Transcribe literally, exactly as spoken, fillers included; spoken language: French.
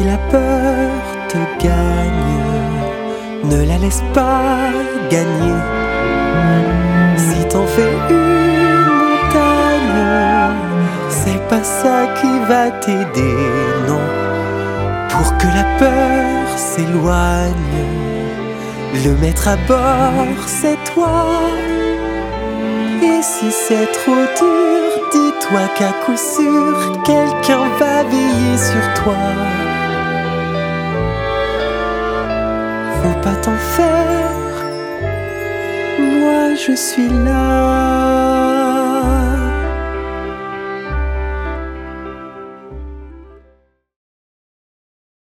si la peur te gagne, ne la laisse pas gagner. Si t'en fais une montagne, c'est pas ça qui va t'aider, non. Pour que la peur s'éloigne, le mettre à bord, c'est toi. Et si c'est trop dur, dis-toi qu'à coup sûr, quelqu'un va veiller sur toi. Faut pas t'en faire, moi je suis là.